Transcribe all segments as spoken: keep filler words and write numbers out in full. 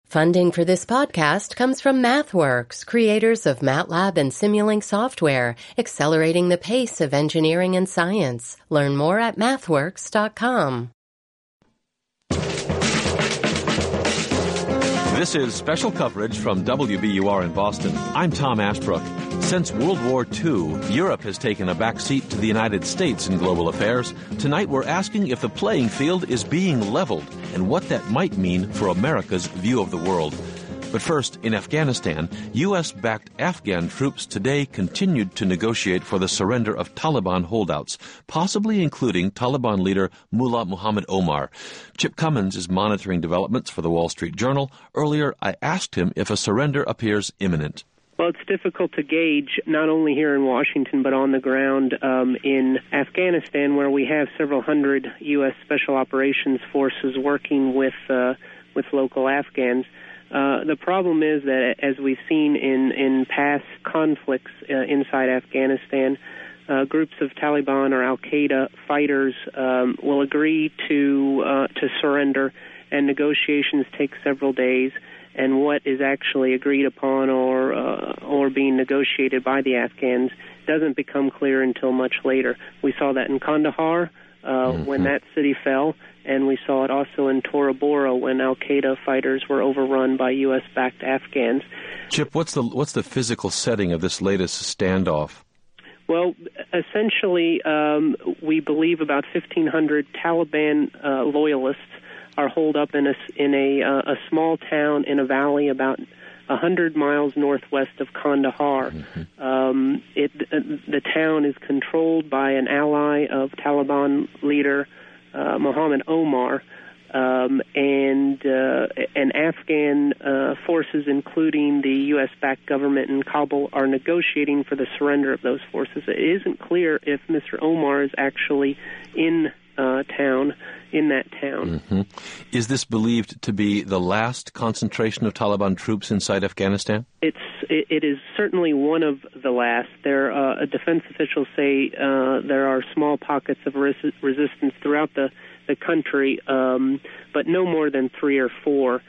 Funding for this podcast comes from MathWorks, creators of MATLAB and Simulink software, accelerating the pace of engineering and science. Learn more at mathworks dot com. This is special coverage from W B U R in Boston. I'm Tom Ashbrook. Since World War Two, Europe has taken a back seat to the United States in global affairs. Tonight we're asking if the playing field is being leveled and what that might mean for America's view of the world. But first, in Afghanistan, U S-backed Afghan troops today continued to negotiate for the surrender of Taliban holdouts, possibly including Taliban leader Mullah Muhammad Omar. Chip Cummins is monitoring developments for the Wall Street Journal. Earlier, I asked him if a surrender appears imminent. Well, it's difficult to gauge, not only here in Washington, but on the ground um, in Afghanistan, where we have several hundred U S Special Operations Forces working with uh, with local Afghans. Uh, the problem is that, as we've seen in, in past conflicts uh, inside Afghanistan, uh, groups of Taliban or Al-Qaeda fighters um, will agree to uh, to surrender, and negotiations take several days. And what is actually agreed upon or uh, or being negotiated by the Afghans doesn't become clear until much later. We saw that in Kandahar uh, mm-hmm. when that city fell, and we saw it also in Tora Bora when Al-Qaeda fighters were overrun by U S-backed Afghans. Chip, what's the what's the physical setting of this latest standoff? Well, essentially, um, we believe about fifteen hundred Taliban uh, loyalists are holed up in a in a, uh, a small town in a valley about one hundred miles northwest of Kandahar. Mm-hmm. Um, it, uh, the town is controlled by an ally of Taliban leader uh, Muhammad Omar, um, and uh, and Afghan uh, forces, including the U S-backed government in Kabul, are negotiating for the surrender of those forces. It isn't clear if Mister Omar is actually in uh, town. in that town. Mm-hmm. Is this believed to be the last concentration of Taliban troops inside Afghanistan? It's it, it is certainly one of the last. There, uh, defense officials say uh, there are small pockets of res- resistance throughout the the country, um, but no more than three or four.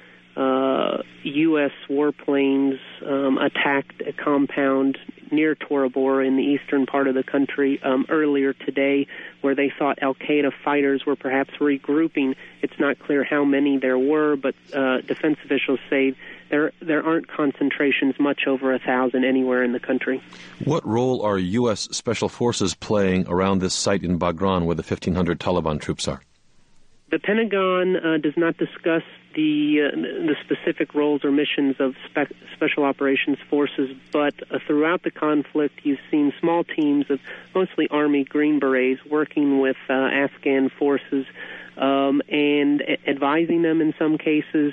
Uh, U S warplanes um, attacked a compound near Tora Bora in the eastern part of the country um, earlier today, where they thought Al-Qaeda fighters were perhaps regrouping. It's not clear how many there were, but uh, defense officials say there there aren't concentrations much over a thousand anywhere in the country. What role are U S Special Forces playing around this site in Baghran where the fifteen hundred Taliban troops are? The Pentagon uh, does not discuss the uh, the specific roles or missions of spe- Special Operations Forces, but uh, throughout the conflict, you've seen small teams of mostly Army Green Berets working with uh, Afghan forces um, and a- advising them in some cases,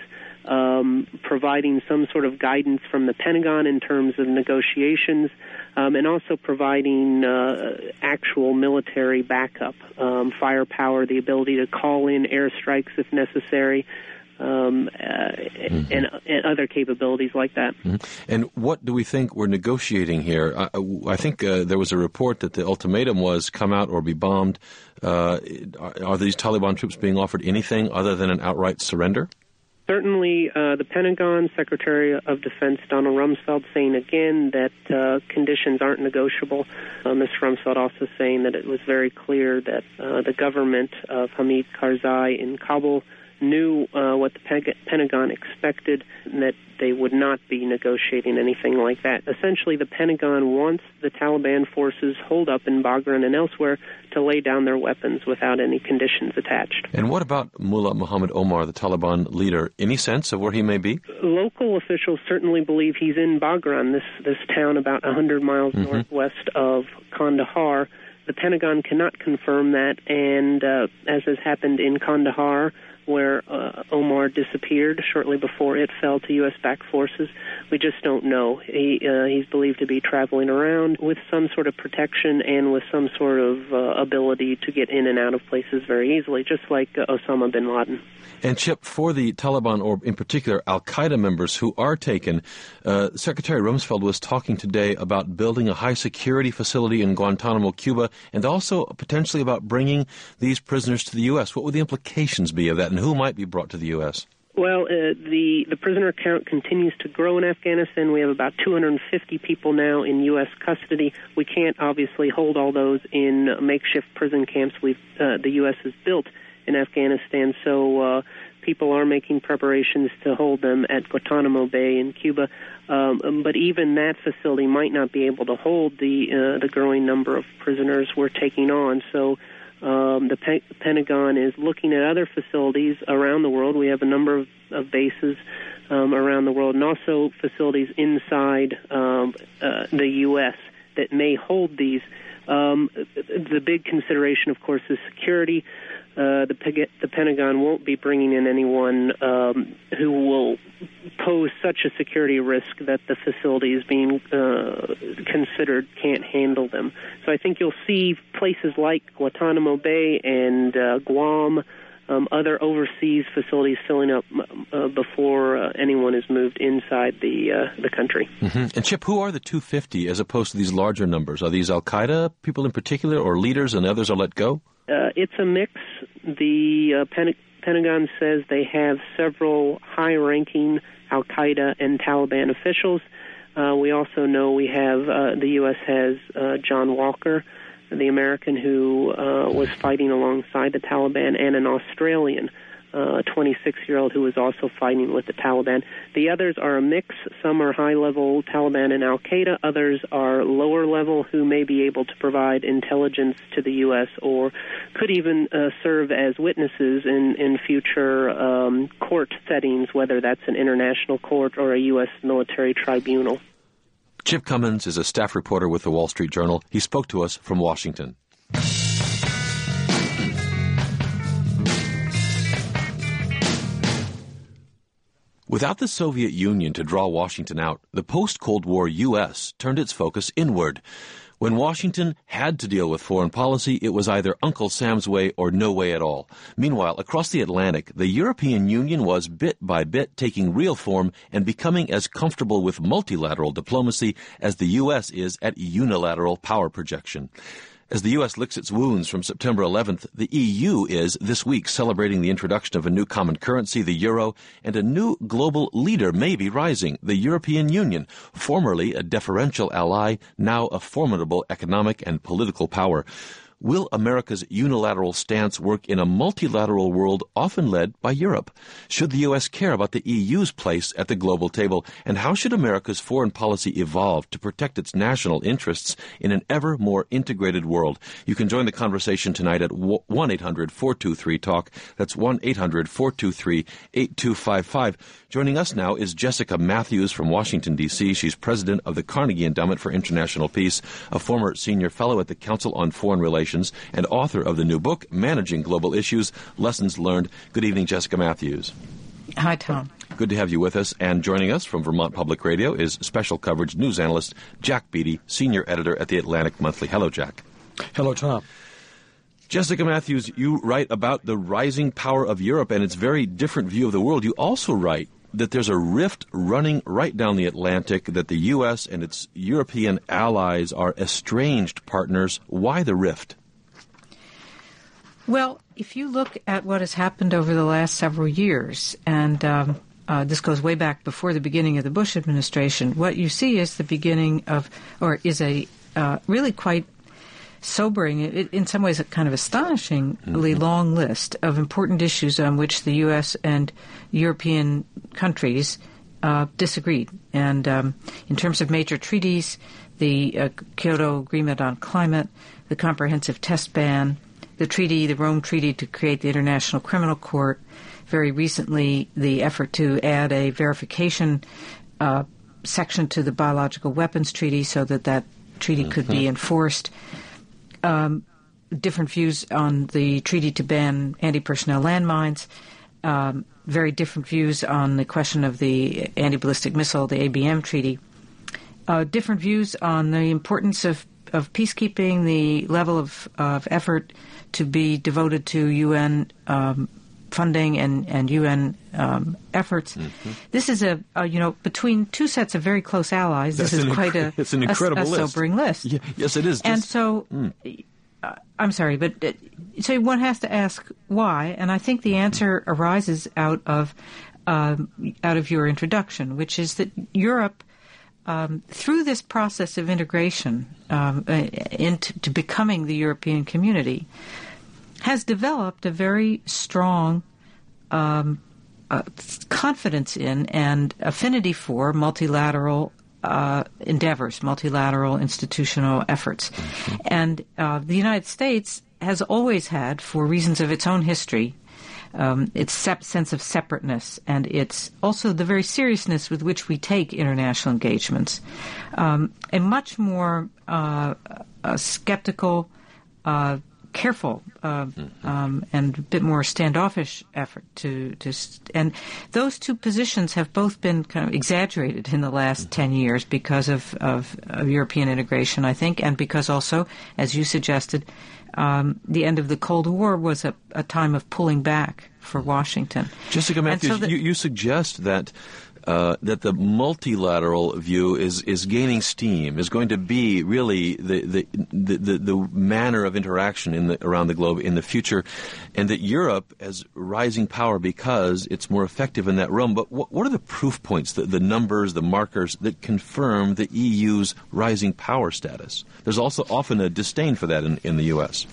um, providing some sort of guidance from the Pentagon in terms of negotiations, um, and also providing uh, actual military backup, um, firepower, the ability to call in airstrikes if necessary, um, uh, mm-hmm. and, and other capabilities like that. Mm-hmm. And what do we think we're negotiating here? I, I think uh, there was a report that the ultimatum was come out or be bombed. Uh, are, are these Taliban troops being offered anything other than an outright surrender? Certainly, uh, the Pentagon Secretary of Defense, Donald Rumsfeld, saying again that uh, conditions aren't negotiable. Uh, Mister Rumsfeld also saying that it was very clear that uh, the government of Hamid Karzai in Kabul knew uh, what the Peg- Pentagon expected, and that they would not be negotiating anything like that. Essentially, the Pentagon wants the Taliban forces holed up in Baghran and elsewhere to lay down their weapons without any conditions attached. And what about Mullah Muhammad Omar, the Taliban leader? Any sense of where he may be? Local officials certainly believe he's in Baghran, this, this town about one hundred miles mm-hmm. northwest of Kandahar. The Pentagon cannot confirm that, and uh, as has happened in Kandahar, where uh, Omar disappeared shortly before it fell to U S-backed forces. We just don't know. He, uh, he's believed to be traveling around with some sort of protection and with some sort of uh, ability to get in and out of places very easily, just like uh, Osama bin Laden. And Chip, for the Taliban, or in particular Al-Qaeda members who are taken, uh, Secretary Rumsfeld was talking today about building a high-security facility in Guantanamo, Cuba, and also potentially about bringing these prisoners to the U S. What would the implications be of that, and who might be brought to the U S? Well, uh, the, the prisoner count continues to grow in Afghanistan. We have about two hundred fifty people now in U S custody. We can't obviously hold all those in makeshift prison camps we've, uh, the U S has built in Afghanistan, so uh, people are making preparations to hold them at Guantanamo Bay in Cuba. Um, but even that facility might not be able to hold the uh, the growing number of prisoners we're taking on. So um, the Pe- Pentagon is looking at other facilities around the world. We have a number of, of bases um, around the world, and also facilities inside um, uh, the U S that may hold these. Um, the big consideration, of course, is security. Uh, the, Pe- the Pentagon won't be bringing in anyone um, who will pose such a security risk that the facilities being uh, considered can't handle them. So I think you'll see places like Guantanamo Bay and uh, Guam, um, other overseas facilities filling up uh, before uh, anyone is moved inside the uh, the country. Mm-hmm. And Chip, who are the two hundred fifty as opposed to these larger numbers? Are these Al-Qaeda people in particular, or leaders and others are let go? Uh, it's a mix. The uh, Pen- Pentagon says they have several high-ranking Al-Qaeda and Taliban officials. Uh, we also know we have, uh, the U S has uh, John Walker, the American who uh, was fighting alongside the Taliban, and an Australian, uh, a twenty-six-year-old who was also fighting with the Taliban. The others are a mix. Some are high-level Taliban and Al-Qaeda. Others are lower-level who may be able to provide intelligence to the U S or could even uh, serve as witnesses in, in future um, court settings, whether that's an international court or a U S military tribunal. Chip Cummins is a staff reporter with the Wall Street Journal. He spoke to us from Washington. Without the Soviet Union to draw Washington out, the post-Cold War U S turned its focus inward. When Washington had to deal with foreign policy, it was either Uncle Sam's way or no way at all. Meanwhile, across the Atlantic, the European Union was bit by bit taking real form and becoming as comfortable with multilateral diplomacy as the U S is at unilateral power projection. As the U S licks its wounds from September eleventh, the E U is, this week, celebrating the introduction of a new common currency, the euro, and a new global leader may be rising, the European Union, formerly a deferential ally, now a formidable economic and political power. Will America's unilateral stance work in a multilateral world often led by Europe? Should the U S care about the E U's place at the global table? And how should America's foreign policy evolve to protect its national interests in an ever more integrated world? You can join the conversation tonight at one eight hundred four two three talk. That's one eight hundred four two three eight two five five. Joining us now is Jessica Matthews from Washington, D C She's president of the Carnegie Endowment for International Peace, a former senior fellow at the Council on Foreign Relations, and author of the new book, Managing Global Issues, Lessons Learned. Good evening, Jessica Matthews. Hi, Tom. Good to have you with us. And joining us from Vermont Public Radio is special coverage news analyst Jack Beatty, senior editor at the Atlantic Monthly. Hello, Jack. Hello, Tom. Jessica Matthews, you write about the rising power of Europe and its very different view of the world. You also write that there's a rift running right down the Atlantic, that the U S and its European allies are estranged partners. Why the rift? Well, if you look at what has happened over the last several years, and um, uh, this goes way back before the beginning of the Bush administration, what you see is the beginning of, or is a uh, really quite sobering, it, in some ways a kind of astonishingly mm-hmm. long list of important issues on which the U S and European countries uh, disagreed. And um, in terms of major treaties, the uh, Kyoto Agreement on Climate, the Comprehensive Test Ban, the treaty, the Rome Treaty to create the International Criminal Court, very recently the effort to add a verification uh, section to the Biological Weapons Treaty so that that treaty mm-hmm. could be enforced. Um, different views on the treaty to ban anti-personnel landmines, um, very different views on the question of the anti-ballistic missile, the A B M treaty, uh, different views on the importance of, of peacekeeping, the level of, of effort to be devoted to U N um, funding and, and U N um, efforts. Mm-hmm. This is a, a, you know, between two sets of very close allies, That's this is inc- quite a, it's an incredible a, a list. sobering list. Yeah, yes, it is. Just, and so, mm. uh, I'm sorry, but uh, so one has to ask why, and I think the answer arises out of um, out of your introduction, which is that Europe, um, through this process of integration um, into to becoming the European community, has developed a very strong um, uh, confidence in and affinity for multilateral uh, endeavors, multilateral institutional efforts. Mm-hmm. And uh, the United States has always had, for reasons of its own history, um, its sep- sense of separateness and its also the very seriousness with which we take international engagements, um, a much more uh, a skeptical, uh, careful, uh, mm-hmm. um, and a bit more standoffish effort to, to st- and those two positions have both been kind of exaggerated in the last mm-hmm. ten years because of, of, of European integration, I think, and because also, as you suggested, um, the end of the Cold War was a, a time of pulling back for Washington. Jessica Matthews, so that, you, you suggest that Uh, that the multilateral view is, is gaining steam, is going to be really the the, the, the manner of interaction in the, around the globe in the future, and that Europe as rising power because it's more effective in that realm. But what, what are the proof points, the, the numbers, the markers that confirm the E U's rising power status? There's also often a disdain for that in, in the U S.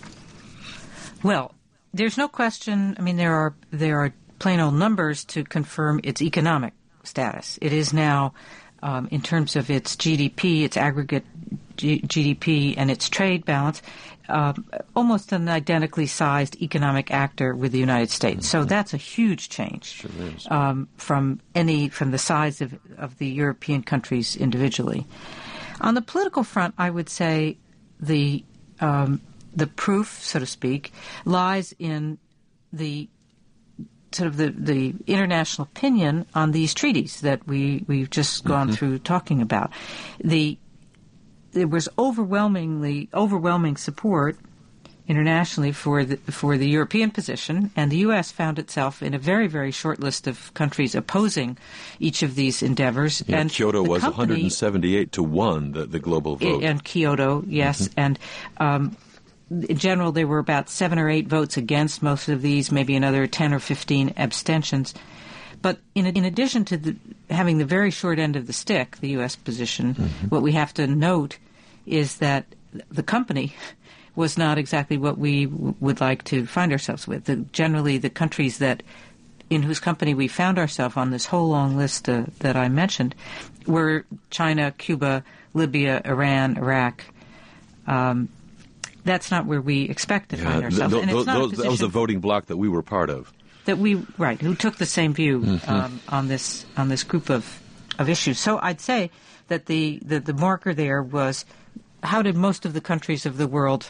Well, there's no question. I mean, there are there are plain old numbers to confirm its economic status. It is now, um, in terms of its G D P, its aggregate G- GDP, and its trade balance, uh, almost an identically sized economic actor with the United States. Mm-hmm. So that's a huge change sure is. um, from any from the size of, of the European countries individually. On the political front, I would say the um, the proof, so to speak, lies in the sort of the, the international opinion on these treaties that we, we've just gone mm-hmm. through talking about. The there was overwhelmingly overwhelming support internationally for the for the European position, and the U S found itself in a very, very short list of countries opposing each of these endeavors. Yeah, and Kyoto was company, one hundred seventy-eight to one, the, the global vote. And Kyoto, yes, mm-hmm. and um, in general, there were about seven or eight votes against most of these, maybe another ten or fifteen abstentions. But in, in addition to the, having the very short end of the stick, the U S position, mm-hmm. what we have to note is that the company was not exactly what we w- would like to find ourselves with. The, generally, the countries that in whose company we found ourselves on this whole long list uh, that I mentioned were China, Cuba, Libya, Iran, Iraq. Um, That's not where we expect to yeah, find ourselves. Th- th- and it's not th- that was the voting bloc that we were part of. That we right, who took the same view mm-hmm. um, on this on this group of, of issues. So I'd say that the, the, the marker there was how did most of the countries of the world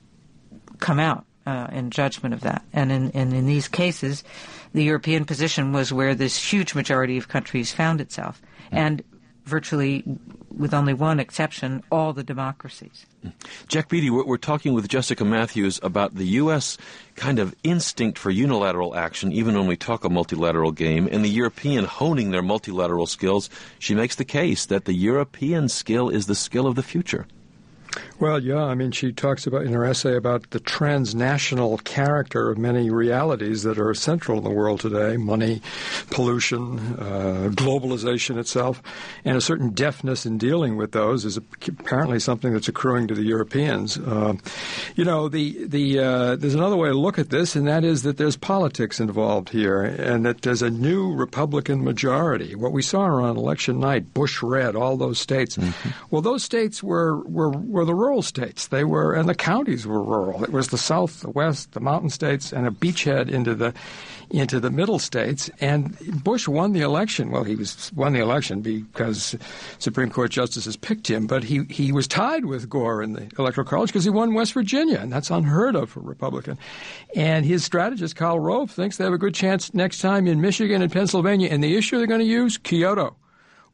come out uh, in judgment of that? And in, and in these cases, the European position was where this huge majority of countries found itself. Mm-hmm. And virtually, with only one exception, all the democracies. Jack Beatty, we're, we're talking with Jessica Matthews about the U S kind of instinct for unilateral action, even when we talk a multilateral game, and the European honing their multilateral skills. She makes the case that the European skill is the skill of the future. Well, yeah, I mean, she talks about in her essay about the transnational character of many realities that are central in the world today: money, pollution, uh, globalization itself, and a certain deftness in dealing with those is apparently something that's accruing to the Europeans. Uh, you know, the the uh, there's another way to look at this, and that is that there's politics involved here, and that there's a new Republican majority. What we saw on election night, Bush red, all those states. Mm-hmm. Well, those states were were were the rural states. They were, and the counties were rural. It was the South, the West, the mountain states, and a beachhead into the into the middle states. And Bush won the election. Well, he was won the election because Supreme Court justices picked him, but he, he was tied with Gore in the Electoral College because he won West Virginia, and that's unheard of for a Republican. And his strategist, Karl Rove, thinks they have a good chance next time in Michigan and Pennsylvania. And the issue they're going to use, Kyoto.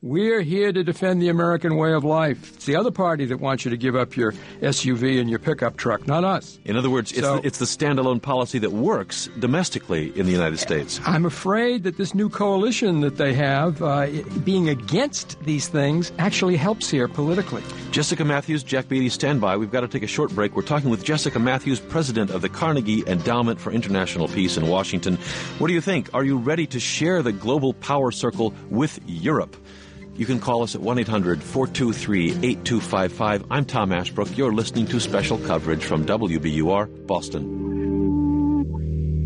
We're here to defend the American way of life. It's the other party that wants you to give up your S U V and your pickup truck, not us. In other words, it's, so, the, it's the standalone policy that works domestically in the United States. I'm afraid that this new coalition that they have, uh, being against these things, actually helps here politically. Jessica Matthews, Jack Beatty, stand by. We've got to take a short break. We're talking with Jessica Matthews, president of the Carnegie Endowment for International Peace in Washington. What do you think? Are you ready to share the global power circle with Europe? You can call us at one eight hundred four two three eight two five five. I'm Tom Ashbrook. You're listening to special coverage from W B U R, Boston.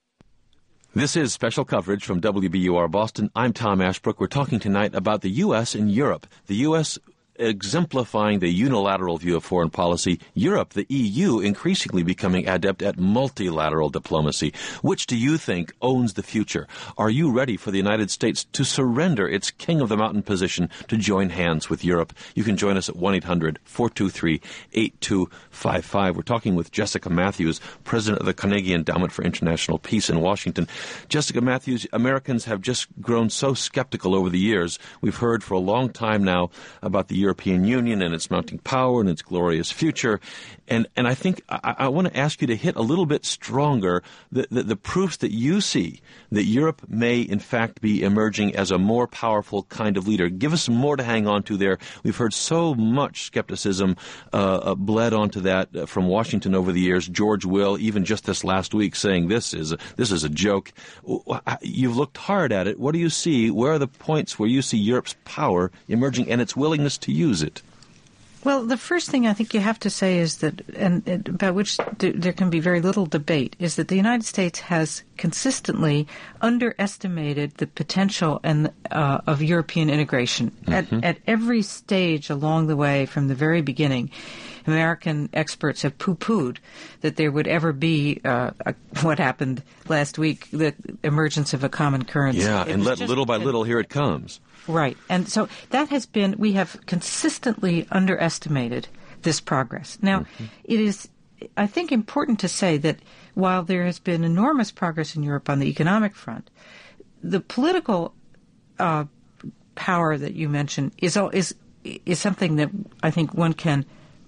This is special coverage from W B U R, Boston. I'm Tom Ashbrook. We're talking tonight about the U S and Europe. The U S exemplifying the unilateral view of foreign policy, Europe, the E U, increasingly becoming adept at multilateral diplomacy. Which do you think owns the future? Are you ready for the United States to surrender its king-of-the-mountain position to join hands with Europe? You can join us at one eight hundred four two three eight two five five. We're talking with Jessica Matthews, president of the Carnegie Endowment for International Peace in Washington. Jessica Matthews, Americans have just grown so skeptical over the years. We've heard for a long time now about the European Union and its mounting power and its glorious future. And and I think I, I want to ask you to hit a little bit stronger the, the, the proofs that you see that Europe may, in fact, be emerging as a more powerful kind of leader. Give us more to hang on to there. We've heard so much skepticism uh, uh, bled onto that uh, from Washington over the years. George Will, even just this last week, saying this is a, this is a joke. You've looked hard at it. What do you see? Where are the points where you see Europe's power emerging and its willingness to use it? Well, the first thing I think you have to say is that, and about which there can be very little debate, is that the United States has consistently underestimated the potential and uh, of European integration. Mm-hmm. At, at every stage along the way, from the very beginning, American experts have poo-pooed that there would ever be uh, a, what happened last week, the emergence of a common currency. Yeah, it and let, little by little, here it comes. Right. And so that has been, we have consistently underestimated this progress. Now, mm-hmm. it is, I think, important to say that while there has been enormous progress in Europe on the economic front, the political uh, power that you mentioned is is is something that I think one can,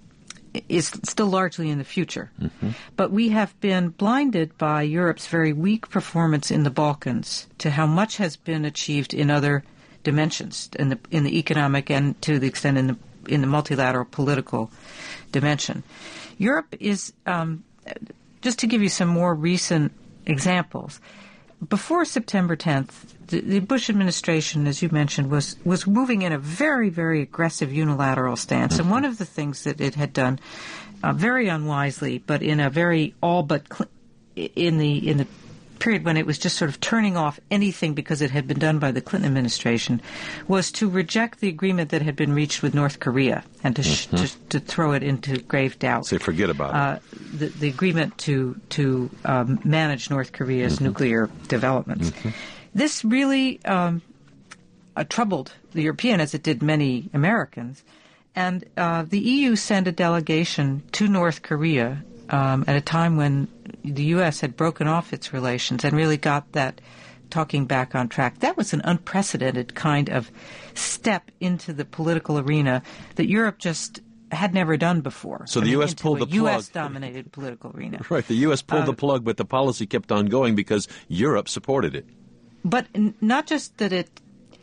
is still largely in the future. Mm-hmm. But we have been blinded by Europe's very weak performance in the Balkans to how much has been achieved in other dimensions, in the in the economic and to the extent in the in the multilateral political dimension. Europe is, um, just to give you some more recent examples, before September tenth, the, the Bush administration, as you mentioned, was was moving in a very, very aggressive unilateral stance. Mm-hmm. And one of the things that it had done, uh, very unwisely, but in a very all but cl- in the in the period when it was just sort of turning off anything because it had been done by the Clinton administration, was to reject the agreement that had been reached with North Korea and to mm-hmm. sh- to, to throw it into grave doubt. Say, forget about uh, it. The, the agreement to to um, manage North Korea's mm-hmm. nuclear developments. Mm-hmm. This really um, uh, troubled the European, as it did many Americans, and uh, the E U sent a delegation to North Korea um, at a time when the U S had broken off its relations and really got that talking back on track. That was an unprecedented kind of step into the political arena that Europe just had never done before. So the I mean, U S pulled the plug. U S-dominated political arena. Right. The U S pulled uh, the plug, but the policy kept on going because Europe supported it. But n- not just that it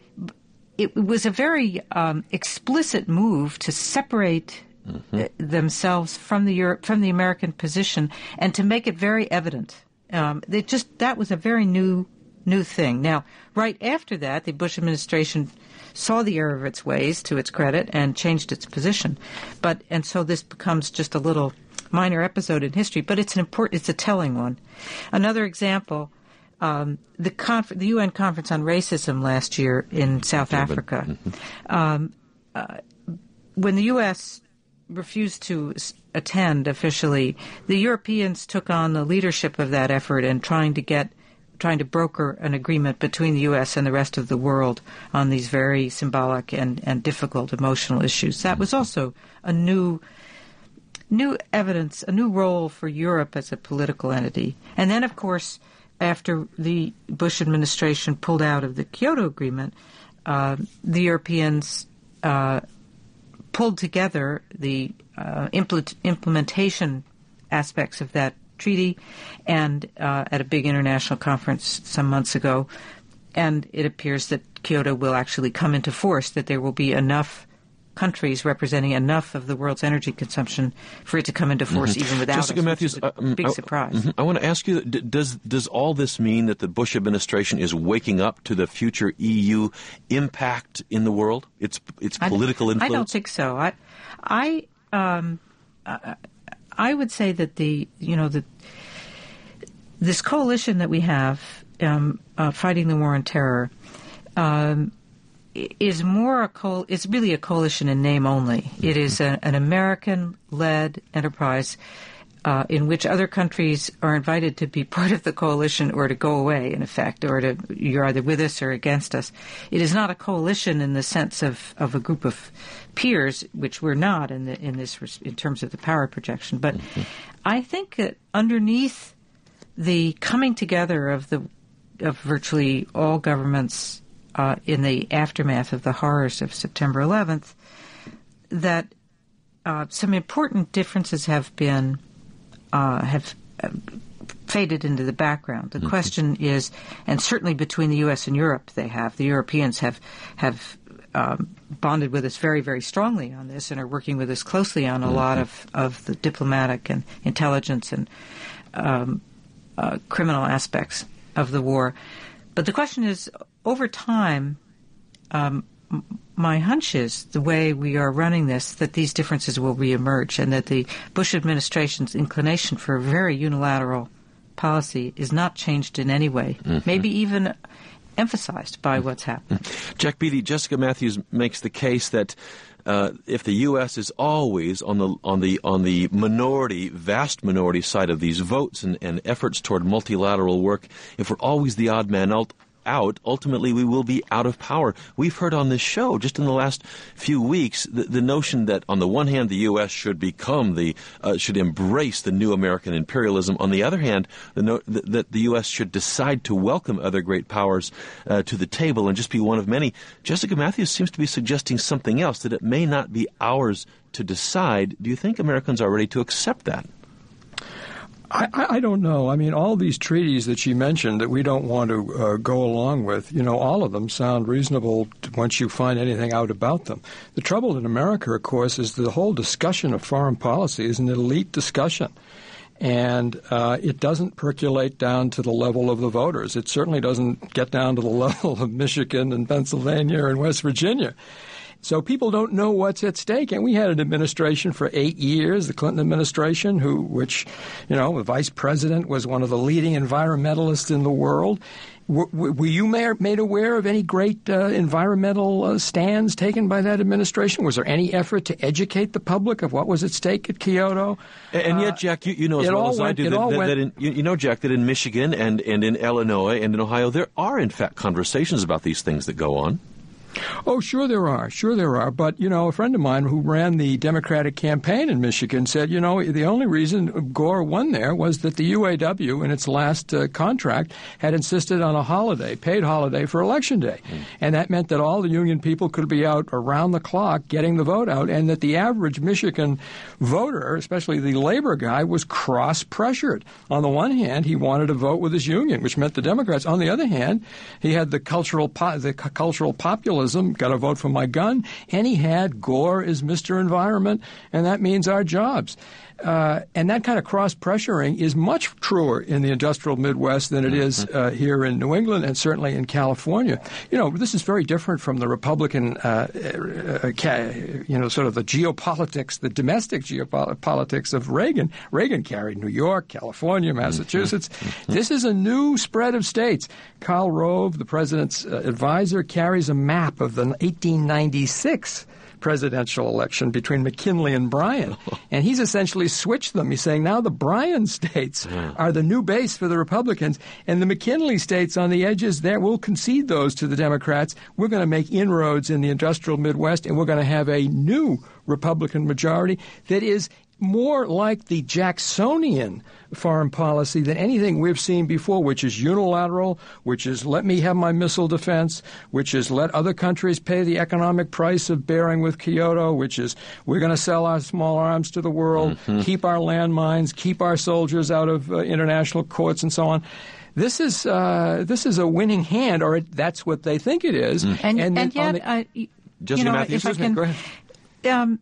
it was a very um, explicit move to separate Mm-hmm. uh, themselves from the Europe, from the American position, and to make it very evident. Um, they just that was a very new new thing. Now, right after that, the Bush administration saw the error of its ways, to its credit, and changed its position. But and so this becomes just a little minor episode in history, but it's an important, it's a telling one. Another example. Um, the, conf- the U N Conference on Racism last year in South yeah, Africa, mm-hmm. um, uh, when the U S refused to attend officially, the Europeans took on the leadership of that effort and trying to get, trying to broker an agreement between the U S and the rest of the world on these very symbolic and, and difficult emotional issues. That was also a new, new evidence, a new role for Europe as a political entity. And then, of course, after the Bush administration pulled out of the Kyoto Agreement, uh, the Europeans uh, pulled together the uh, impl- implementation aspects of that treaty and uh, at a big international conference some months ago, and it appears that Kyoto will actually come into force, that there will be enough countries representing enough of the world's energy consumption for it to come into force, mm-hmm. even without Jessica us, Matthews, which is a uh, big I, surprise. Mm-hmm. I want to ask you, does does all this mean that the Bush administration is waking up to the future E U impact in the world, its its political I, influence? I don't think so. I, I, um, I, I would say that the you know the this coalition that we have um, uh, fighting the war on terror. Um, is more a co- it's really a coalition in name only. It is a, an American-led enterprise uh, in which other countries are invited to be part of the coalition or to go away, in effect, or to you're either with us or against us. It is not a coalition in the sense of, of a group of peers, which we're not in the, in this in terms of the power projection. But mm-hmm. I think that underneath the coming together of the of virtually all governments Uh, in the aftermath of the horrors of September eleventh, that uh, some important differences have been uh, have uh, faded into the background. The mm-hmm. question is, and certainly between the U S and Europe, they have the Europeans have have um, bonded with us very, very strongly on this and are working with us closely on a mm-hmm. lot of, of the diplomatic and intelligence and um, uh, criminal aspects of the war. But the question is, over time, um, m- my hunch is, the way we are running this, that these differences will reemerge and that the Bush administration's inclination for a very unilateral policy is not changed in any way, mm-hmm. maybe even emphasized by mm-hmm. what's happened. Mm-hmm. Jack Beatty, Jessica Matthews makes the case that Uh, if the U S is always on the on the on the minority, vast minority side of these votes and, and efforts toward multilateral work, if we're always the odd man out, out, ultimately we will be out of power. We've heard on this show just in the last few weeks the, the notion that on the one hand the U S should become the uh, should embrace the new American imperialism. On the other hand, the no, th- that the U S should decide to welcome other great powers uh, to the table and just be one of many. Jessica Matthews seems to be suggesting something else, that it may not be ours to decide. Do you think Americans are ready to accept that? I, I don't know. I mean, all these treaties that she mentioned that we don't want to uh, go along with, you know, all of them sound reasonable once you find anything out about them. The trouble in America, of course, is the whole discussion of foreign policy is an elite discussion. And uh, it doesn't percolate down to the level of the voters. It certainly doesn't get down to the level of Michigan and Pennsylvania and West Virginia. So people don't know what's at stake. And we had an administration for eight years, the Clinton administration, who, which, you know, the vice president was one of the leading environmentalists in the world. W- were you made aware of any great uh, environmental uh, stands taken by that administration? Was there any effort to educate the public of what was at stake at Kyoto? And, and yet, Jack, you, you know as well as went, I do that, that, that in, you, you know, Jack, that in Michigan and, and in Illinois and in Ohio, there are, in fact, conversations about these things that go on. Oh, sure there are. Sure there are. But, you know, a friend of mine who ran the Democratic campaign in Michigan said, you know, the only reason Gore won there was that the U A W in its last uh, contract had insisted on a holiday, paid holiday for Election Day. Mm. And that meant that all the union people could be out around the clock getting the vote out, and that the average Michigan voter, especially the labor guy, was cross-pressured. On the one hand, he wanted to vote with his union, which meant the Democrats. On the other hand, he had the cultural po- the c- cultural populism, got to vote for my gun, and he had Gore is Mister Environment, and that means our jobs. Uh, and that kind of cross-pressuring is much truer in the industrial Midwest than it is uh, here in New England and certainly in California. You know, this is very different from the Republican, uh, uh, you know, sort of the geopolitics, the domestic geopolitics of Reagan. Reagan carried New York, California, Massachusetts. This is a new spread of states. Karl Rove, the president's uh, advisor, carries a map of the eighteen ninety-six presidential election between McKinley and Bryan. And he's essentially switched them. He's saying now the Bryan states yeah. are the new base for the Republicans, and the McKinley states on the edges there, we'll concede those to the Democrats. We're going to make inroads in the industrial Midwest, and we're going to have a new Republican majority that is more like the Jacksonian foreign policy than anything we've seen before, which is unilateral, which is let me have my missile defense, which is let other countries pay the economic price of bearing with Kyoto, which is we're going to sell our small arms to the world, mm-hmm. keep our landmines, keep our soldiers out of uh, international courts and so on. This is uh, this is a winning hand, or it, that's what they think it is. Mm. And, and, and yet, the, uh, Jessica you know, Matthews, if I can, go ahead. Um,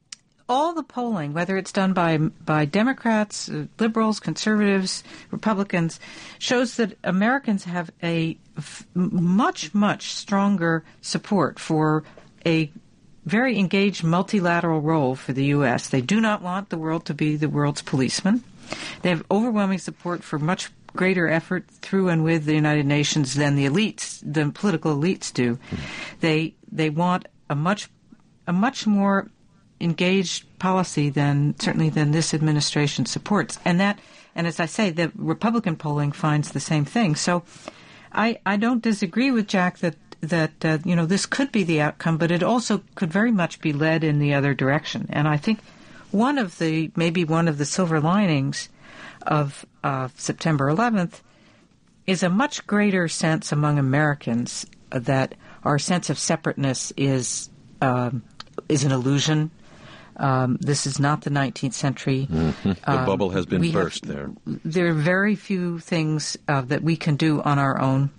all the polling, whether it's done by by Democrats, uh, liberals, conservatives, Republicans, shows that Americans have a f- much, much stronger support for a very engaged multilateral role for the U S. They do not want the world to be the world's policeman. They have overwhelming support for much greater effort through and with the United Nations than the elites, the political elites do. Mm-hmm. They they want a much a much more engaged policy than certainly than this administration supports, and that and as I say, the Republican polling finds the same thing. So, I I don't disagree with Jack that that uh, you know this could be the outcome, but it also could very much be led in the other direction. And I think one of the maybe one of the silver linings of uh, September eleventh is a much greater sense among Americans that our sense of separateness is um, is an illusion. Um, this is not the nineteenth century. Mm-hmm. The um, bubble has been burst have, there. There are very few things uh, that we can do on our own.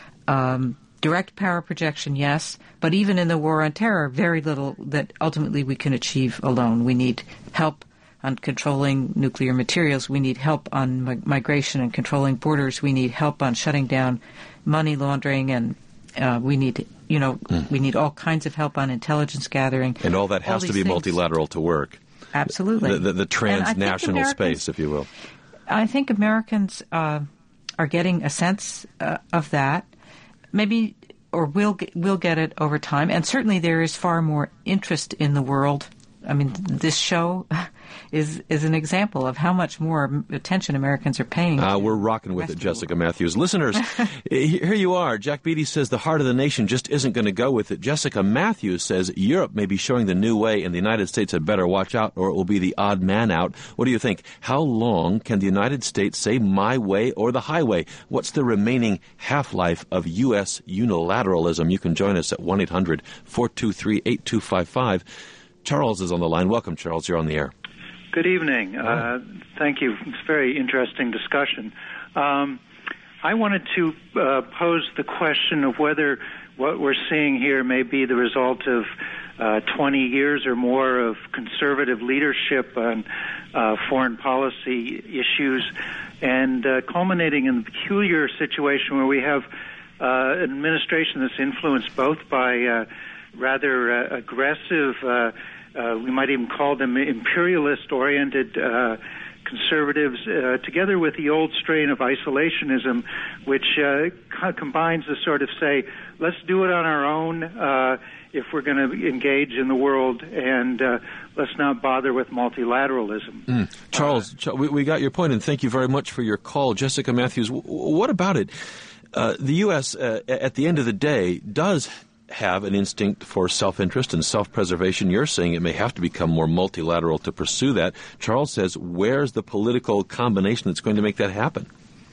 Um, direct power projection, yes, but even in the war on terror, very little that ultimately we can achieve alone. We need help on controlling nuclear materials. We need help on mi- migration and controlling borders. We need help on shutting down money laundering, and uh, we need, you know, mm. we need all kinds of help on intelligence gathering. And all that has all to be things. multilateral to work. Absolutely. The, the, the transnational space, if you will. I think Americans uh, are getting a sense uh, of that, maybe, or will get, will get it over time. And certainly there is far more interest in the world. I mean, this show is is an example of how much more attention Americans are paying. Uh, we're rocking with it, Jessica Matthews. Listeners, here you are. Jack Beatty says the heart of the nation just isn't going to go with it. Jessica Matthews says Europe may be showing the new way, and the United States had better watch out, or it will be the odd man out. What do you think? How long can the United States say my way or the highway? What's the remaining half-life of U S unilateralism? You can join us at one eight hundred four two three eight two five five. Charles is on the line. Welcome, Charles. You're on the air. Good evening. Uh, thank you. It's a very interesting discussion. Um, I wanted to uh, pose the question of whether what we're seeing here may be the result of uh, twenty years or more of conservative leadership on uh, foreign policy issues, and uh, culminating in the peculiar situation where we have uh, an administration that's influenced both by uh, rather uh, aggressive uh, Uh, we might even call them imperialist-oriented uh, conservatives, uh, together with the old strain of isolationism, which uh, co- combines to sort of say, let's do it on our own uh, if we're going to engage in the world, and uh, let's not bother with multilateralism. Mm. Charles, uh, we, we got your point, and thank you very much for your call. Jessica Matthews, w- what about it? Uh, the U S, uh, at the end of the day, does have an instinct for self-interest and self-preservation. You're saying it may have to become more multilateral to pursue that. Charles says, where's the political combination that's going to make that happen?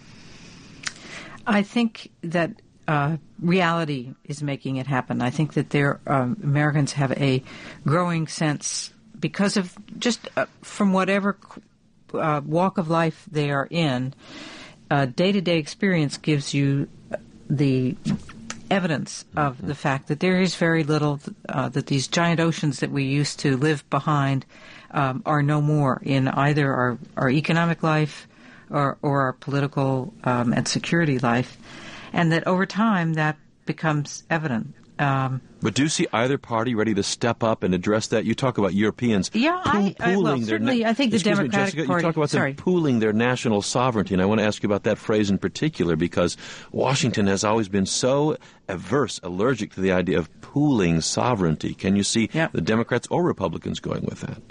I think that uh, reality is making it happen. I think that there, um, Americans have a growing sense, because of just uh, from whatever uh, walk of life they are in, uh, day-to-day experience gives you the evidence of the fact that there is very little, uh, that these giant oceans that we used to live behind um, are no more in either our, our economic life or, or our political um, and security life, and that over time that becomes evident. Um, but do you see either party ready to step up and address that? You talk about Europeans yeah, pool, I, I, well, pooling their certainly, na- I think the Excuse Democratic me, Jessica, Party. You talk about sorry. them pooling their national sovereignty, and I want to ask you about that phrase in particular, because Washington has always been so averse, allergic to the idea of pooling sovereignty. Can you see yep. the Democrats or Republicans going with that?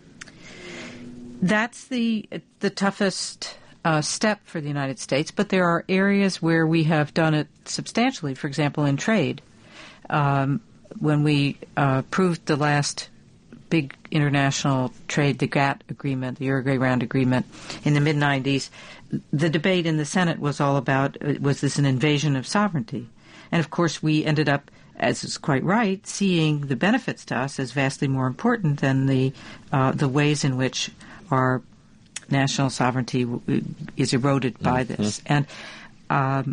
That's the the toughest uh, step for the United States, but there are areas where we have done it substantially. For example, in trade. Um, when we uh, approved the last big international trade, the GATT agreement, the Uruguay Round agreement in the mid nineties, the debate in the Senate was all about, was this an invasion of sovereignty? And of course we ended up, as is quite right, seeing the benefits to us as vastly more important than the uh, the ways in which our national sovereignty w- is eroded by mm-hmm. this. And um,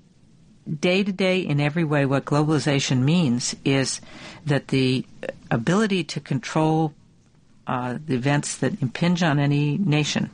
day to day, in every way, what globalization means is that the ability to control uh, the events that impinge on any nation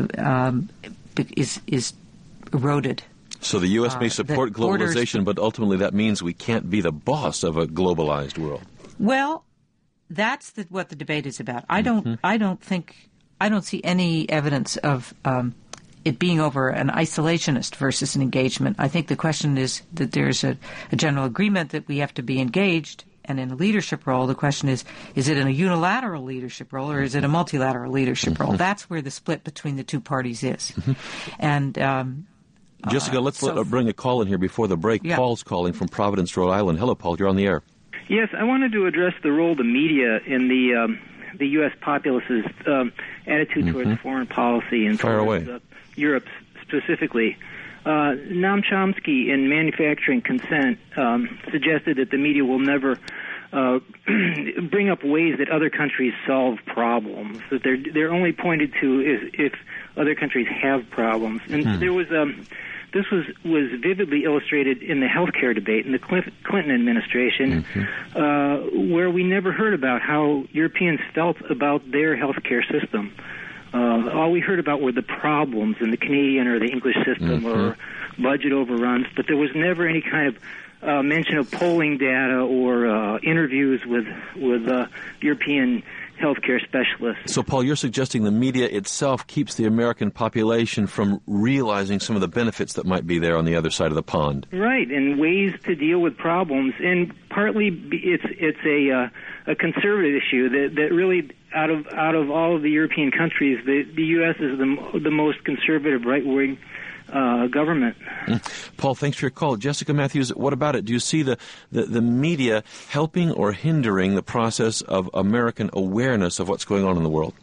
um, is is eroded. So the U S may support uh, globalization, borders, but ultimately that means we can't be the boss of a globalized world. Well, that's the, what the debate is about. I don't. Mm-hmm. I don't think. I don't see any evidence of um, it being over an isolationist versus an engagement. I think the question is that there's a, a general agreement that we have to be engaged, and in a leadership role, the question is: is it in a unilateral leadership role or is it a multilateral leadership mm-hmm. role? That's where the split between the two parties is, mm-hmm. and. Um, Jessica, let's uh, so, let, bring a call in here before the break. Yeah. Paul's calling from Providence, Rhode Island. Hello, Paul. You're on the air. Yes, I wanted to address the role of the media in the um, the U S populace's um, attitude mm-hmm. towards foreign policy and Fire towards away. Uh, Europe specifically. Uh, Noam Chomsky in Manufacturing Consent um, suggested that the media will never uh, bring up ways that other countries solve problems. That they're they're only pointed to is if other countries have problems. And mm. there was um, this was was vividly illustrated in the healthcare debate in the Clinton administration, mm-hmm. uh, where we never heard about how Europeans felt about their healthcare system. Uh, all we heard about were the problems in the Canadian or the English system mm-hmm. or budget overruns, but there was never any kind of uh, mention of polling data or uh, interviews with with uh, European healthcare specialists. So, Paul, you're suggesting the media itself keeps the American population from realizing some of the benefits that might be there on the other side of the pond. Right, and ways to deal with problems, and partly it's it's a uh, a conservative issue that that really out of out of all of the European countries, the the U S is the the most conservative right wing Uh, government. Mm. Paul, thanks for your call. Jessica Matthews, what about it? Do you see the, the, the media helping or hindering the process of American awareness of what's going on in the world?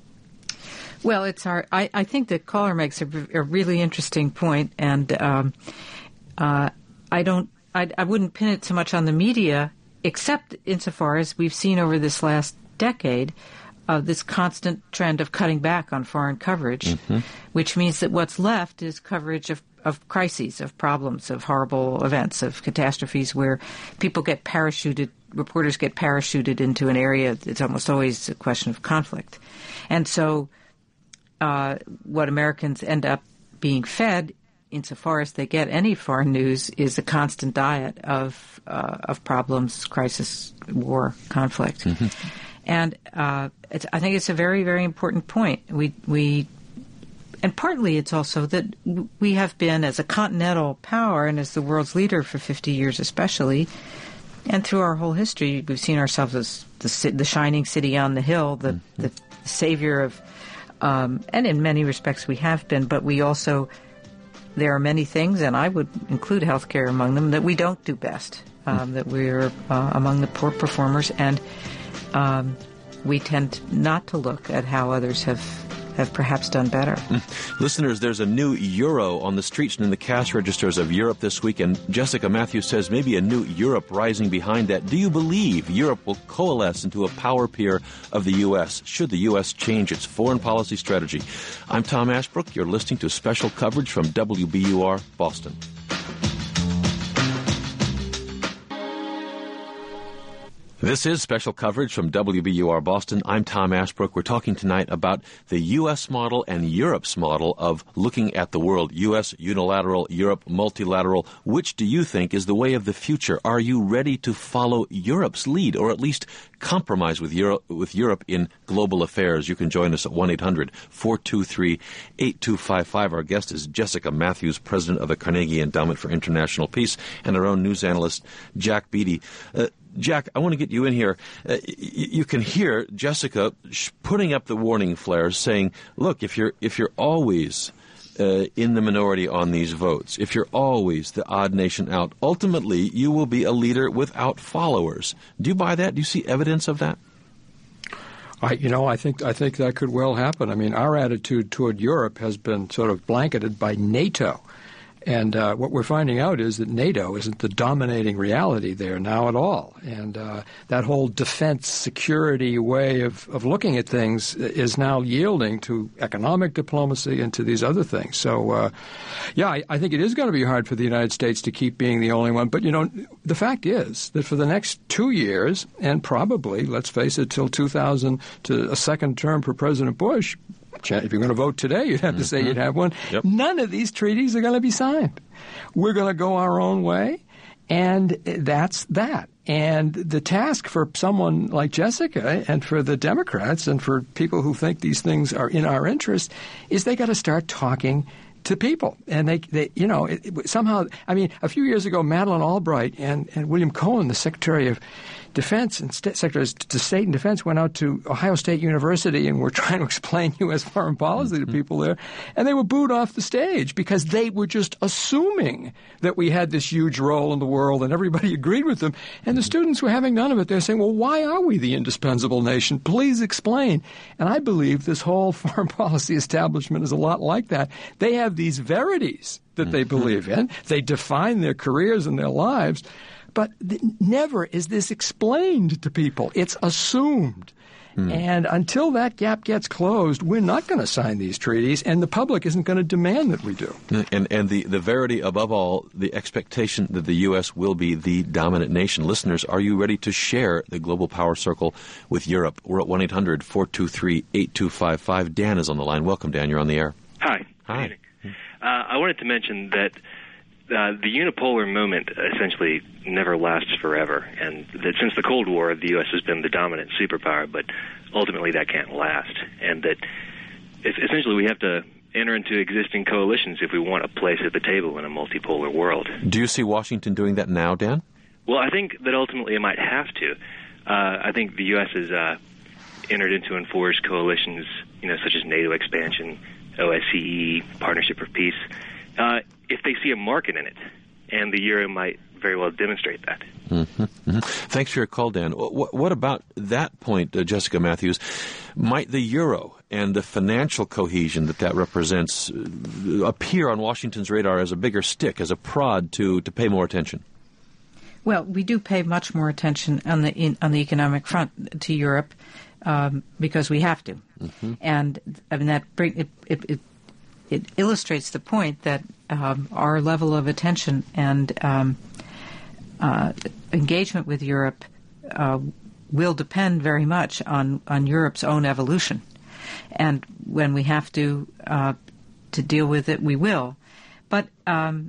Well, it's our. I, I think the caller makes a, a really interesting point, and um, uh, I don't. I, I wouldn't pin it so much on the media, except insofar as we've seen over this last decade Uh, this constant trend of cutting back on foreign coverage, mm-hmm. which means that what's left is coverage of, of crises, of problems, of horrible events, of catastrophes where people get parachuted, reporters get parachuted into an area. It's almost always a question of conflict. And so uh, what Americans end up being fed, insofar as they get any foreign news, is a constant diet of, uh, of problems, crisis, war, conflict. Mm-hmm. And uh, it's, I think it's a very, very important point. We, we, and partly it's also that we have been, as a continental power and as the world's leader for fifty years especially, and through our whole history, we've seen ourselves as the, the shining city on the hill, the, mm-hmm. the savior of, um, and in many respects we have been, but we also, there are many things, and I would include healthcare among them, that we don't do best, um, mm-hmm. that we're uh, among the poor performers, and Um, we tend not to look at how others have, have perhaps done better. Mm. Listeners, there's a new euro on the streets and in the cash registers of Europe this week, and Jessica Matthews says maybe a new Europe rising behind that. Do you believe Europe will coalesce into a power peer of the U S? Should the U S change its foreign policy strategy? I'm Tom Ashbrook. You're listening to special coverage from W B U R Boston. This is special coverage from W B U R Boston. I'm Tom Ashbrook. We're talking tonight about the U S model and Europe's model of looking at the world. U S unilateral, Europe multilateral. Which do you think is the way of the future? Are you ready to follow Europe's lead, or at least compromise with Europe, with Europe in global affairs? You can join us at one eight hundred four two three eight two five five. Our guest is Jessica Matthews, president of the Carnegie Endowment for International Peace, and our own news analyst, Jack Beatty. Uh, Jack, I want to get you in here. Uh, y- you can hear Jessica sh- putting up the warning flares, saying, "Look, if you're if you're always uh, in the minority on these votes, if you're always the odd nation out, ultimately you will be a leader without followers." Do you buy that? Do you see evidence of that? I, you know, I think I think that could well happen. I mean, our attitude toward Europe has been sort of blanketed by NATO. And uh, what we're finding out is that NATO isn't the dominating reality there now at all. And uh, that whole defense security way of, of looking at things is now yielding to economic diplomacy and to these other things. So, uh, yeah, I, I think it is going to be hard for the United States to keep being the only one. But, you know, the fact is that for the next two years, and probably, let's face it, till two thousand, to a second term for President Bush, if you're going to vote today, you'd have to say you'd have one. Yep. None of these treaties are going to be signed. We're going to go our own way, and that's that. And the task for someone like Jessica and for the Democrats and for people who think these things are in our interest is they got to start talking to people. And they, they you know, it, it, somehow, I mean, a few years ago, Madeleine Albright and, and William Cohen, the Secretary of Defense and St- Secretaries to State and Defense, went out to Ohio State University and were trying to explain U S foreign policy to people there, and they were booed off the stage because they were just assuming that we had this huge role in the world and everybody agreed with them. And the students were having none of it. They're saying, well, why are we the indispensable nation? Please explain. And I believe this whole foreign policy establishment is a lot like that. They have these verities that they believe in. They define their careers and their lives. But th- never is this explained to people. It's assumed. Mm. And until that gap gets closed, we're not going to sign these treaties, and the public isn't going to demand that we do. And and the, the verity, above all, the expectation that the U S will be the dominant nation. Listeners, are you ready to share the global power circle with Europe? We're at one eight hundred four two three eight two five five. Dan is on the line. Welcome, Dan. You're on the air. Hi. Hi. Uh, I wanted to mention that Uh, the unipolar moment essentially never lasts forever, and that since the Cold War, the U S has been the dominant superpower, but ultimately that can't last, and that if, essentially we have to enter into existing coalitions if we want a place at the table in a multipolar world. Do you see Washington doing that now, Dan? Well, I think that ultimately it might have to. Uh, I think the U S has uh, entered into enforced coalitions, you know, such as NATO expansion, O S C E, Partnership for Peace, uh, if they see a market in it, and the euro might very well demonstrate that. Mm-hmm, mm-hmm. Thanks for your call, Dan. What, what about that point, uh, Jessica Matthews? Might the euro and the financial cohesion that that represents uh, appear on Washington's radar as a bigger stick, as a prod to, to pay more attention? Well, we do pay much more attention on the in, on the economic front to Europe um, because we have to, mm-hmm. and I mean that bring it. it, it It illustrates the point that um, our level of attention and um, uh, engagement with Europe uh, will depend very much on, on Europe's own evolution. And when we have to uh, to deal with it, we will. But um,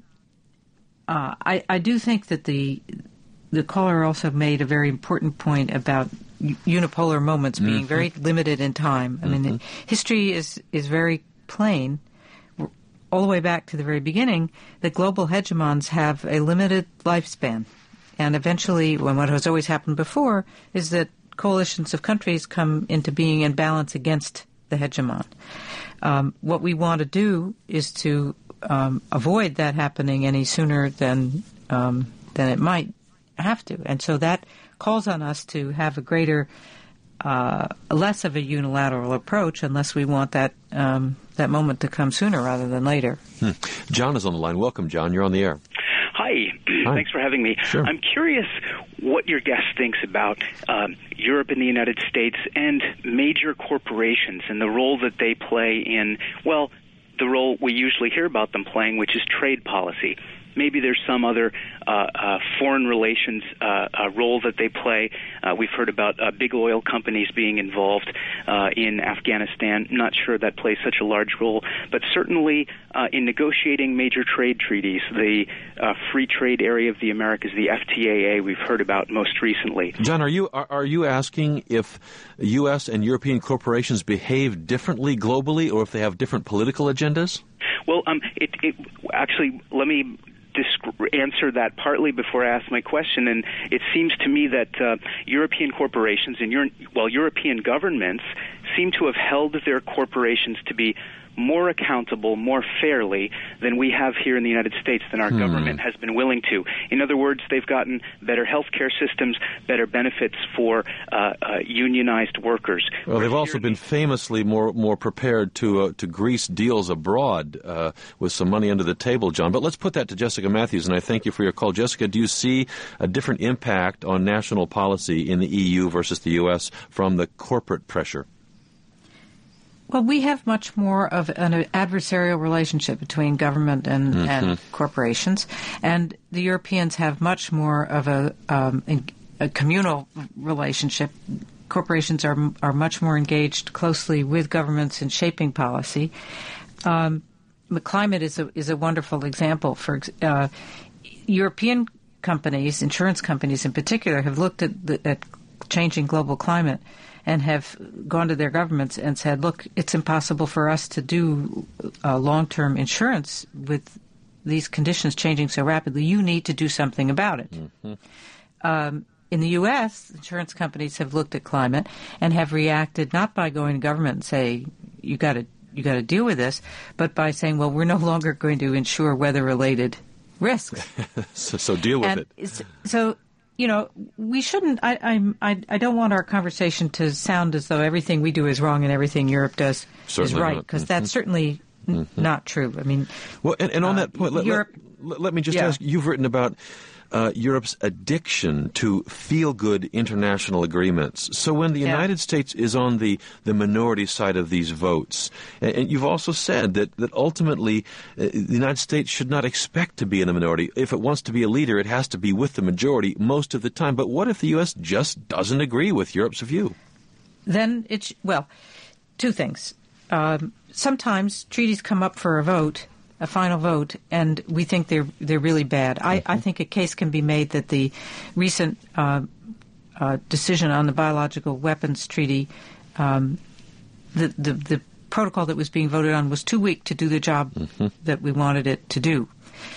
uh, I, I do think that the the caller also made a very important point about unipolar moments being mm-hmm. very limited in time. I mm-hmm. mean, history is, is very plain. All the way back to the very beginning, that global hegemons have a limited lifespan. And eventually, when what has always happened before, is that coalitions of countries come into being and balance against the hegemon. Um, what we want to do is to um, avoid that happening any sooner than um, than it might have to. And so that calls on us to have a greater, uh, less of a unilateral approach unless we want that um that moment to come sooner rather than later. Hmm. John is on the line. Welcome, John. You're on the air. Hi. Hi. Thanks for having me. Sure. I'm curious what your guest thinks about um, Europe and the United States and major corporations and the role that they play in, well, the role we usually hear about them playing, which is trade policy. Maybe there's some other uh, uh, foreign relations uh, uh, role that they play. Uh, we've heard about uh, big oil companies being involved uh, in Afghanistan. Not sure that plays such a large role, but certainly uh, in negotiating major trade treaties, the uh, Free Trade Area of the Americas, the F T A A, we've heard about most recently. John, are you are, are you asking if U S and European corporations behave differently globally, or if they have different political agendas? Well, um, it, it actually, let me answer that partly before I ask my question, and it seems to me that uh, European corporations and Euro- well, European governments seem to have held their corporations to be more accountable, more fairly than we have here in the United States, than our hmm. government has been willing to. In other words, they've gotten better health care systems, better benefits for uh, uh, unionized workers. Well, they've also been famously more more prepared to uh, to grease deals abroad uh, with some money under the table, John. But let's put that to Jessica Matthews, and I thank you for your call. Jessica, do you see a different impact on national policy in the E U versus the U S from the corporate pressure? Well, we have much more of an adversarial relationship between government and, mm-hmm. and corporations, and the Europeans have much more of a, um, a communal relationship. Corporations are are much more engaged closely with governments in shaping policy. Um, the climate is a is a wonderful example. For uh, European companies, insurance companies in particular, have looked at the, at changing global climate and have gone to their governments and said, look, it's impossible for us to do uh, long-term insurance with these conditions changing so rapidly. You need to do something about it. Mm-hmm. Um, in the U S, insurance companies have looked at climate and have reacted not by going to government and say, you got to you got to deal with this, but by saying, well, we're no longer going to insure weather-related risks. so, so deal with and it. So, you know, we shouldn't. I, I'm, I, I don't want our conversation to sound as though everything we do is wrong and everything Europe does certainly is right, because mm-hmm. that's certainly mm-hmm. n- not true. I mean, well, and, and on uh, that point, let, Europe, let, let me just yeah. ask. You've written about uh, Europe's addiction to feel-good international agreements. So when the yeah. United States is on the, the minority side of these votes, and, and you've also said that, that ultimately uh, the United States should not expect to be in the minority. If it wants to be a leader, it has to be with the majority most of the time. But what if the U S just doesn't agree with Europe's view? Then it's, well, two things. Um, sometimes treaties come up for a vote, a final vote, and we think they're they're really bad. I, mm-hmm. I think a case can be made that the recent uh, uh, decision on the biological weapons treaty, um, the, the the protocol that was being voted on was too weak to do the job mm-hmm. that we wanted it to do.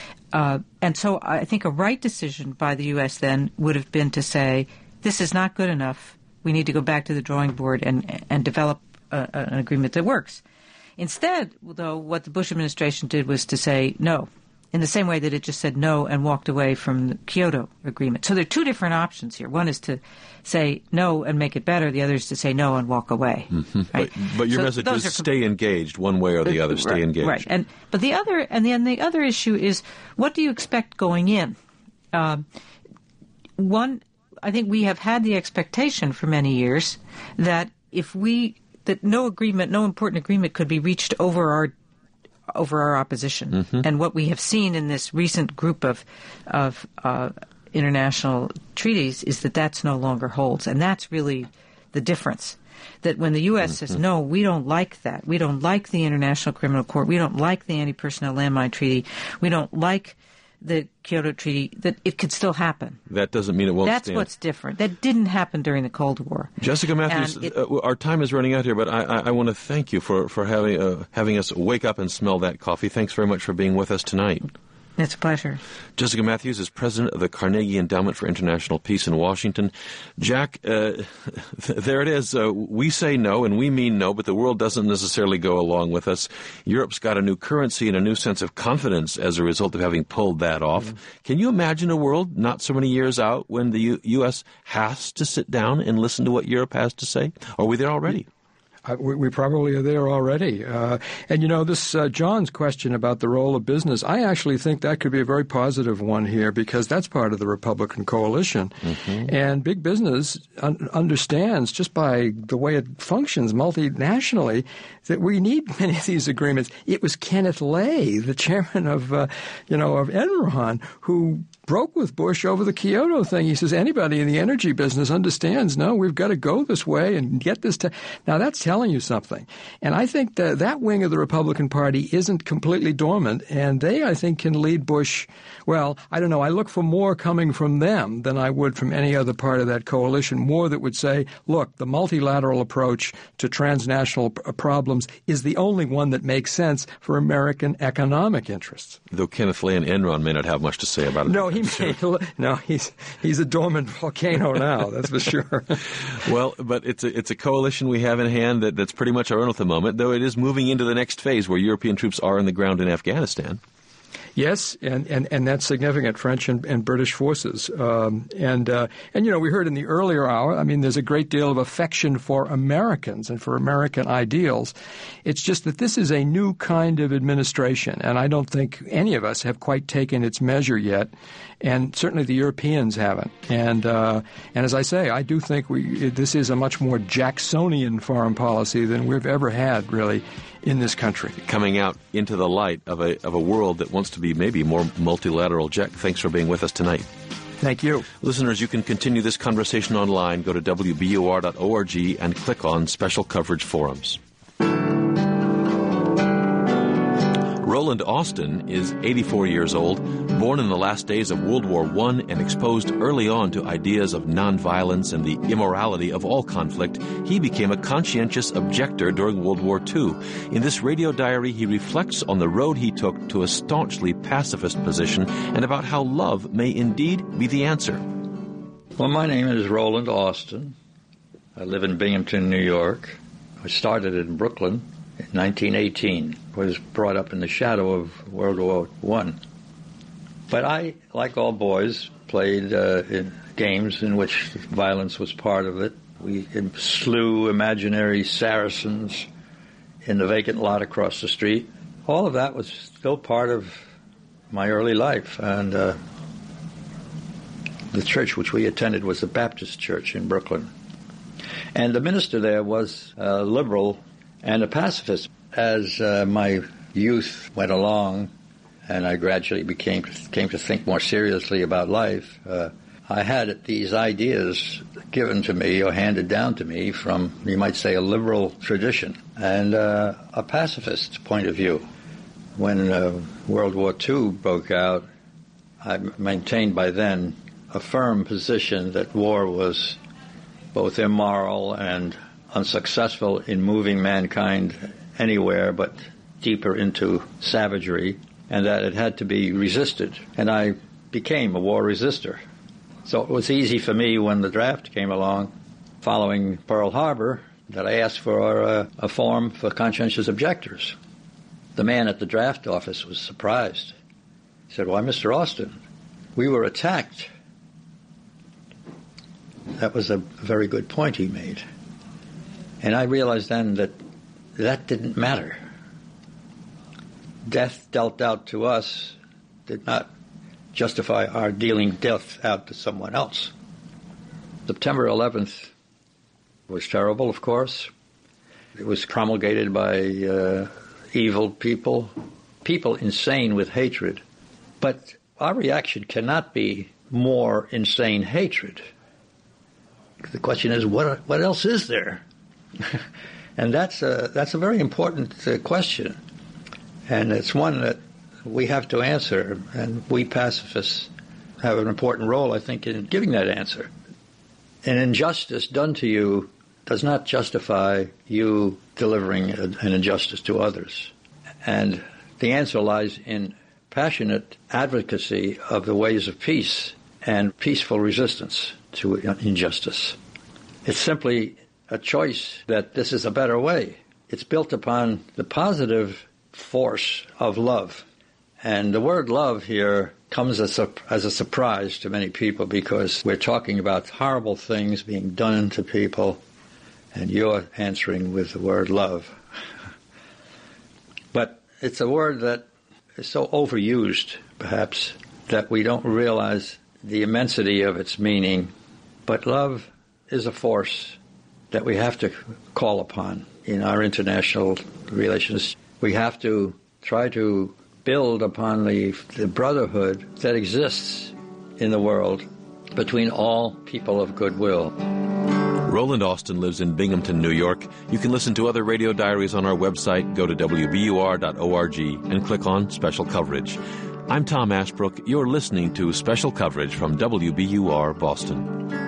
Uh, and so I think a right decision by the U S then would have been to say, this is not good enough. We need to go back to the drawing board and and develop a, an agreement that works. Instead, though, what the Bush administration did was to say no, in the same way that it just said no and walked away from the Kyoto Agreement. So there are two different options here. One is to say no and make it better. The other is to say no and walk away. Mm-hmm. Right? But, but your so message is stay engaged one way or the other. Stay right, engaged. Right. And but the other and then the other issue is, what do you expect going in? Um, one, I think we have had the expectation for many years that if we that no agreement, no important agreement could be reached over our over our opposition. Mm-hmm. And what we have seen in this recent group of of uh, international treaties is that that's no longer holds, and that's really the difference. That when the U S mm-hmm. says, no, we don't like that. We don't like the International Criminal Court. We don't like the Anti-Personnel Landmine Treaty. We don't like the Kyoto Treaty, that it could still happen. That doesn't mean it won't That's stand. That's what's different. That didn't happen during the Cold War. Jessica Matthews, it, uh, our time is running out here, but I, I, I want to thank you for, for having uh, having us wake up and smell that coffee. Thanks very much for being with us tonight. It's a pleasure. Jessica Matthews is president of the Carnegie Endowment for International Peace in Washington. Jack, uh, there it is. Uh, we say no, and we mean no, but the world doesn't necessarily go along with us. Europe's got a new currency and a new sense of confidence as a result of having pulled that off. Mm-hmm. Can you imagine a world not so many years out when the U- U.S. has to sit down and listen to what Europe has to say? Are we there already? Uh, we, we probably are there already. Uh, and, you know, this uh, John's question about the role of business, I actually think that could be a very positive one here because that's part of the Republican coalition. Mm-hmm. And big business un- understands, just by the way it functions multinationally, that we need many of these agreements. It was Kenneth Lay, the chairman of, uh, you know, of Enron, who broke with Bush over the Kyoto thing. He says anybody in the energy business understands, no, we've got to go this way and get this to – now that's telling you something. And I think that that wing of the Republican Party isn't completely dormant, and they, I think, can lead Bush – well, I don't know. I look for more coming from them than I would from any other part of that coalition, more that would say, look, the multilateral approach to transnational p- problems is the only one that makes sense for American economic interests. Though Kenneth Lay and Enron may not have much to say about it. No, He may, no, he's he's a dormant volcano now, that's for sure. Well, but it's a, it's a coalition we have in hand that, that's pretty much our own at the moment, though it is moving into the next phase where European troops are on the ground in Afghanistan. Yes, and, and, and that's significant, French and, and British forces. Um, and, uh, and, you know, we heard in the earlier hour, I mean, there's a great deal of affection for Americans and for American ideals. It's just that this is a new kind of administration, and I don't think any of us have quite taken its measure yet, and certainly the Europeans haven't. And, uh, and as I say, I do think we this is a much more Jacksonian foreign policy than we've ever had, really, in this country. Coming out into the light of a of a world that wants to be maybe more multilateral. Jack, thanks for being with us tonight. Thank you. Listeners, you can continue this conversation online. Go to W B U R dot org and click on Special Coverage Forums. Roland Austin is eighty-four years old, born in the last days of World War One and exposed early on to ideas of nonviolence and the immorality of all conflict. He became a conscientious objector during World War Two. In this radio diary, he reflects on the road he took to a staunchly pacifist position and about how love may indeed be the answer. Well, my name is Roland Austin. I live in Binghamton, New York. I started in Brooklyn in nineteen eighteen. Was brought up in the shadow of World War One. But I, like all boys, played uh, in games in which violence was part of it. We slew imaginary Saracens in the vacant lot across the street. All of that was still part of my early life. And uh, the church which we attended was the Baptist Church in Brooklyn. And the minister there was a liberal and a pacifist. As uh, my youth went along and I gradually became came to think more seriously about life, uh, I had these ideas given to me or handed down to me from, you might say, a liberal tradition and uh, a pacifist point of view. When uh, World War Two broke out, I maintained by then a firm position that war was both immoral and unsuccessful in moving mankind anywhere but deeper into savagery, and that it had to be resisted. And I became a war resister. So it was easy for me when the draft came along, following Pearl Harbor, that I asked for a, a form for conscientious objectors. The man at the draft office was surprised. He said, "Why, Mister Austin, we were attacked." That was a very good point he made. And I realized then that that didn't matter. Death dealt out to us did not justify our dealing death out to someone else. September eleventh was terrible, of course. It was promulgated by uh, evil people, people insane with hatred. But our reaction cannot be more insane hatred. The question is, what what else is there? And that's a, that's a very important uh, question. And it's one that we have to answer. And we pacifists have an important role, I think, in giving that answer. An injustice done to you does not justify you delivering a, an injustice to others. And the answer lies in passionate advocacy of the ways of peace and peaceful resistance to injustice. It's simply a choice that this is a better way. It's built upon the positive force of love. And the word love here comes as a, as a surprise to many people because we're talking about horrible things being done to people, and you're answering with the word love. But it's a word that is so overused, perhaps, that we don't realize the immensity of its meaning. But love is a force that we have to call upon in our international relations. We have to try to build upon the, the brotherhood that exists in the world between all people of goodwill. Roland Austin lives in Binghamton, New York. You can listen to other radio diaries on our website. Go to W B U R dot org and click on Special Coverage. I'm Tom Ashbrook. You're listening to Special Coverage from W B U R Boston.